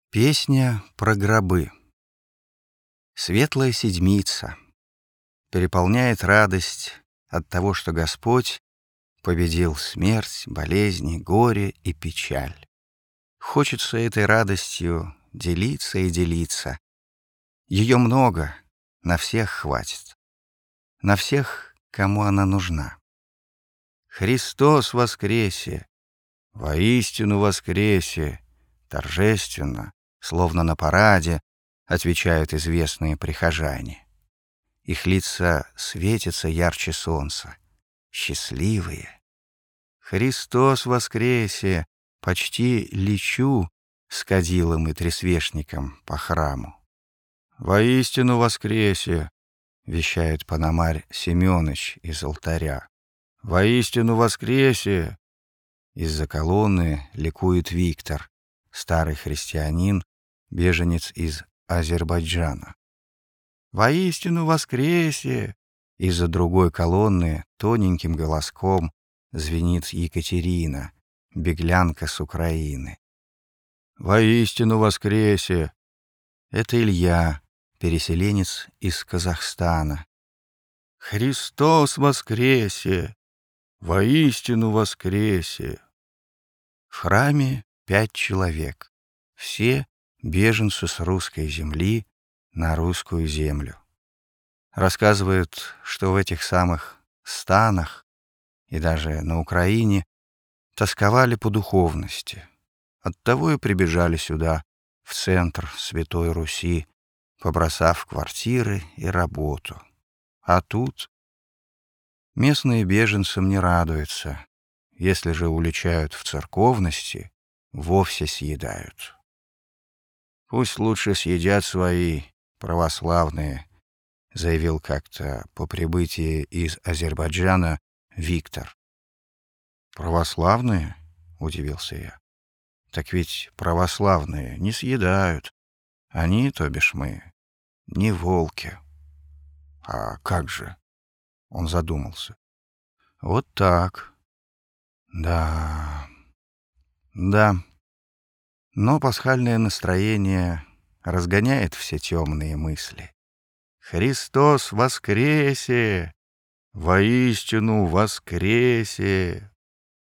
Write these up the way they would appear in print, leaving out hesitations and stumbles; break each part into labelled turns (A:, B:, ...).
A: Песня про гробы. Светлая седмица переполняет радость от того, что Господь победил смерть, болезни, горе и печаль. Хочется этой радостью делиться и делиться. Ее много, на всех хватит. На всех, кому она нужна. Христос воскресе! Воистину воскресе! Торжественно, словно на параде, отвечают известные прихожане. Их лица светятся ярче солнца, счастливые. Христос воскресе! Почти лечу с кадилом и тресвешником по храму. Воистину воскресе! Вещает Пономарь Семёныч из алтаря. Воистину воскресе! Из-за колонны ликует Виктор, старый христианин, беженец из Азербайджана. «Воистину воскресе!» Из-за другой колонны тоненьким голоском звенит Екатерина, беглянка с Украины. «Воистину воскресе!» Это Илья, переселенец из Казахстана. «Христос воскресе! Воистину воскресе!» В храме 5 человек, все беженцы с русской земли на русскую землю. Рассказывают, что в этих самых станах и даже на Украине тосковали по духовности. Оттого и прибежали сюда, в центр Святой Руси, побросав квартиры и работу. А тут местные беженцам не радуются. Если же уличают в церковности, вовсе съедают. «Пусть лучше съедят свои православные», заявил как-то по прибытии из Азербайджана Виктор. «Православные?» — удивился я. «Так ведь православные не съедают. Они, то бишь мы, не волки». «А как же?» — он задумался. «Вот так. Да. Но пасхальное настроение разгоняет все темные мысли. Христос воскресе! Воистину воскресе!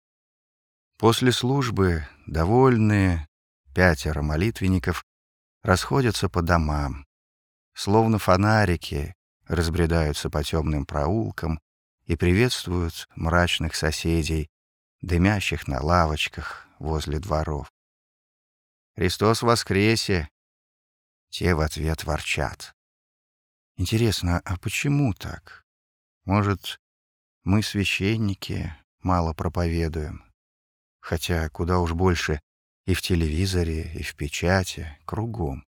A: После службы, довольные, 5 молитвенников расходятся по домам. Словно фонарики разбредаются по темным проулкам и приветствуют мрачных соседей, дымящих на лавочках возле дворов. «Христос воскресе!» Те в ответ ворчат. Интересно, а почему так? Может, мы, священники, мало проповедуем? Хотя куда уж больше и в телевизоре, и в печати, кругом.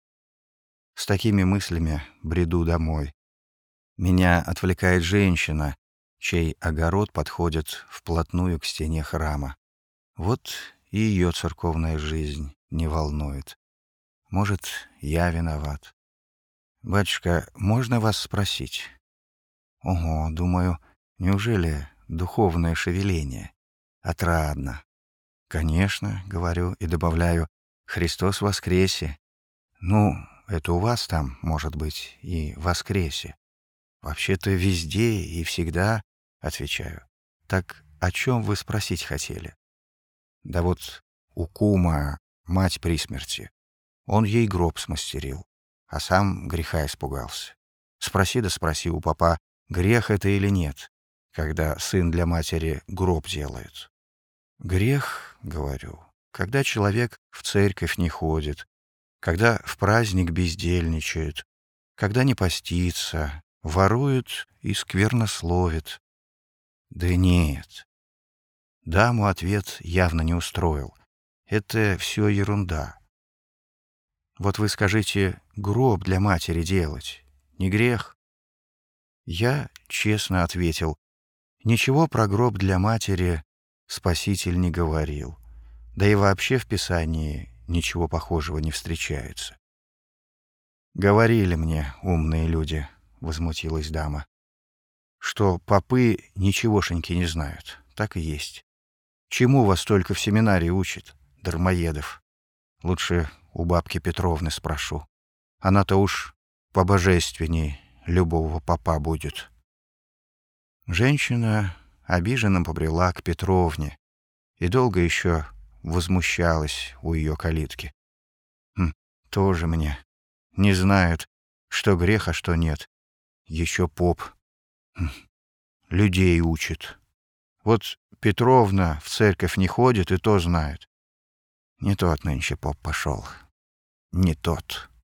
A: С такими мыслями бреду домой. Меня отвлекает женщина, чей огород подходит вплотную к стене храма. Вот и ее церковная жизнь не волнует. Может, я виноват. «Батюшка, можно вас спросить?» «Ого, думаю, неужели духовное шевеление? Отрадно». «Конечно», — говорю и добавляю, «Христос воскресе». «Ну, это у вас там, может быть, и воскресе». «Вообще-то везде и всегда», — отвечаю. «Так о чем вы спросить хотели?» «Да вот у кума мать при смерти. Он ей гроб смастерил, а сам греха испугался. Спроси да спроси у попа, грех это или нет, когда сын для матери гроб делает». «Грех, — говорю, — когда человек в церковь не ходит, когда в праздник бездельничает, когда не постится, ворует и сквернословит». Да нет. Даму ответ явно не устроил. Это все ерунда. Вот вы скажите, гроб для матери делать не грех? Я честно ответил, ничего про гроб для матери Спаситель не говорил. Да и вообще в Писании ничего похожего не встречается. «Говорили мне, умные люди», — возмутилась дама, «что попы ничегошеньки не знают. Так и есть. Чему вас только в семинарии учат, дармоедов? Лучше у бабки Петровны спрошу. Она-то уж побожественней любого попа будет». Женщина обиженно побрела к Петровне и долго еще возмущалась у ее калитки. Тоже мне не знают, что грех, а что нет. Еще поп людей учит. Вот Петровна в церковь не ходит, и то знает. Не тот нынче поп пошел. Не тот.